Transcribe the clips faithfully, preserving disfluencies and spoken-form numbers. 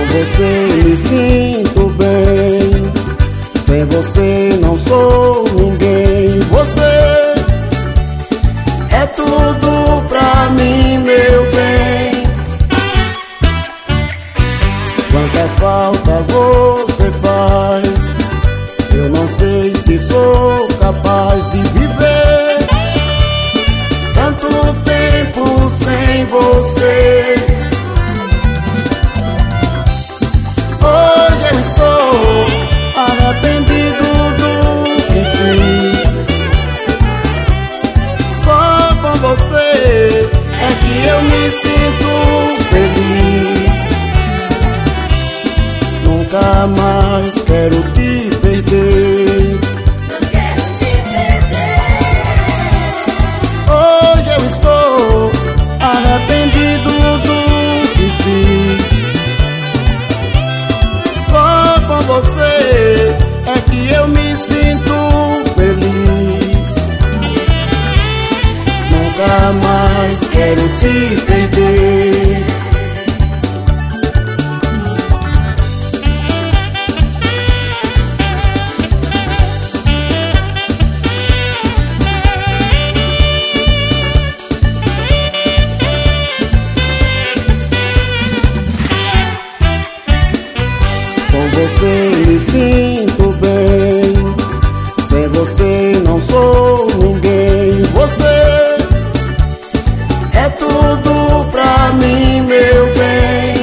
você me sinto bem, sem você não sou ninguém. Você é tudo pra mim, meu bem. Quanta falta você faz, eu não sei se sou capaz de viver tanto tempo sem você. Hoje eu estou arrependido do que fiz. Só com você é que eu me sinto feliz. Nunca mais quero te perder. Não quero te perder. Hoje eu estou arrependido do que fiz. Só com você é que eu me sinto feliz. Nunca mais quero te perder. Com você me sinto bem, sem você não sou ninguém. Você é tudo pra mim, meu bem.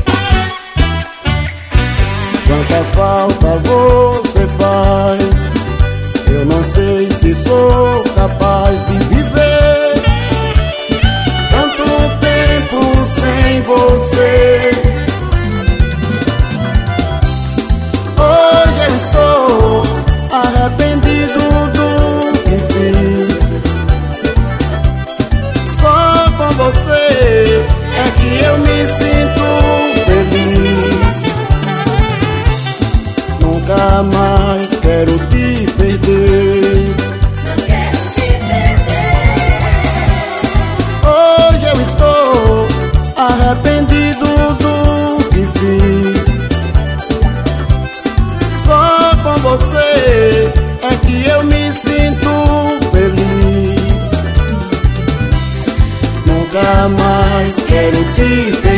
Quanta falta você faz, eu não sei se sou capaz de viver tanto tempo sem você. Hoje eu estou arrependido do que fiz. Só com você é que eu me sinto feliz. Nunca mais quero te perder. Não quero te perder. Hoje eu estou arrependido do que fiz. Só com você é que eu me sinto feliz. Nunca mais quero te perder.